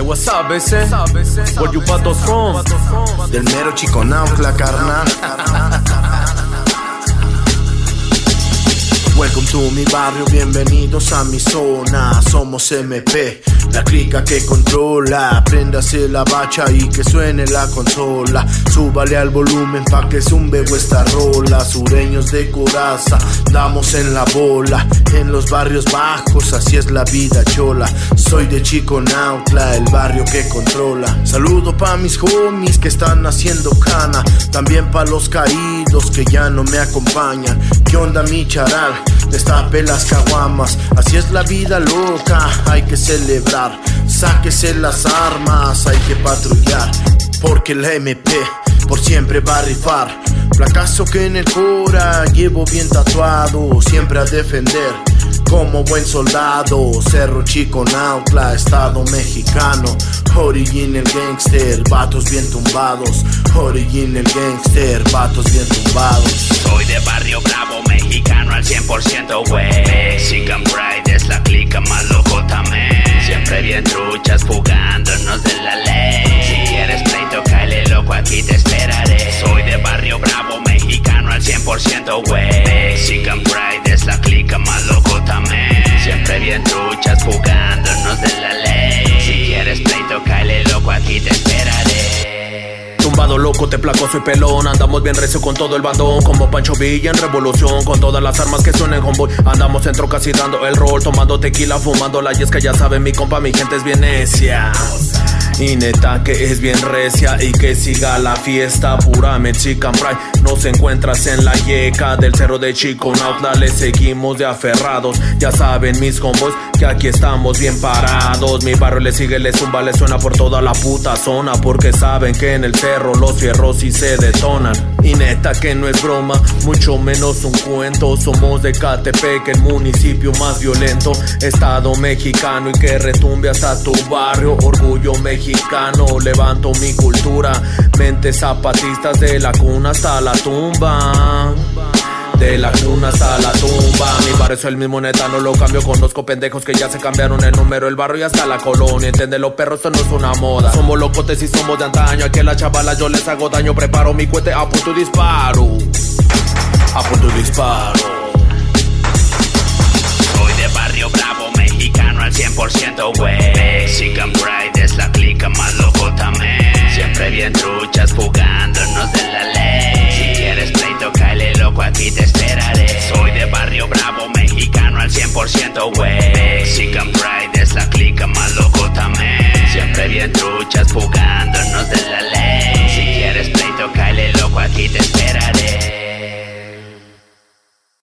what's up, ese? Where you patos from? Del mero Chiconauhtla, carnal. Welcome to mi barrio, bienvenidos a mi zona. Somos MP, la clica que controla. Préndase la bacha y que suene la consola. Súbale al volumen pa' que zumbe vuestra rola. Sureños de coraza, damos en la bola. En los barrios bajos, así es la vida chola. Soy de Chiconauhtla, el barrio que controla. Saludo pa' mis homies que están haciendo cana. También pa' los caídos que ya no me acompañan. ¿Qué onda mi charal? Destape las caguamas, así es la vida loca, hay que celebrar. Sáquese las armas, hay que patrullar, porque la MP por siempre va a rifar. Fracaso que en el cora llevo bien tatuado, siempre a defender como buen soldado. Cerro Chiconauhtla, estado mexicano. Original gangster, vatos bien tumbados. Original gangster, vatos bien tumbados. Soy de barrio bravo, mexicano al 100%, wey. Mexican Pride es la clica más loco también. Siempre bien truchas, fugándonos de la ley. Si quieres pleito, cáele loco, aquí te esperaré. Soy de barrio bravo, mexicano al 100%, wey. Mexican Pride es la clica más loco también. Siempre bien truchas, fugándonos de la ley. Si quieres pleito, cáele loco, aquí te esperaré. Tumbado loco, te placo, soy pelón. Andamos bien recio con todo el bandón, como Pancho Villa en revolución, con todas las armas que suenen convoy. Andamos en trocas y dando el rol, tomando tequila, fumando la yesca. Ya saben mi compa, mi gente es bien necia. Y neta que es bien recia y que siga la fiesta. Pura Mexican Pride, nos encuentras en la yeca del cerro de Chiconauhtla. Le seguimos de aferrados, ya saben mis convoys que aquí estamos bien parados. Mi barrio le sigue, le zumba, le suena por toda la puta zona, porque saben que en el cerro los fierros sí se detonan. Y neta que no es broma, mucho menos un cuento. Somos de Catepec, el municipio más violento, estado mexicano, y que retumbe hasta tu barrio. Orgullo mexicano, levanto mi cultura. Mentes zapatistas de la cuna hasta la tumba. De la cuna hasta la tumba. Mi barrio es el mismo, neta, no lo cambio. Conozco pendejos que ya se cambiaron el número, el barrio y hasta la colonia. Entiende los perros, esto no es una moda. Somos locotes y somos de antaño. Aquí a la chavala yo les hago daño. Preparo mi cohete, a punto y disparo. A punto y disparo. Soy de barrio bravo, mexicano al 100%, wey. Mexican Pride es la clica más loco también. Siempre bien truchas, fugándonos de la ley. Si quieres pleito, cáele loco, aquí te esperaré. Soy de barrio bravo, mexicano al 100%, wey. Mexican Pride es la clica más loco también. Siempre bien truchas, fugándonos de la ley.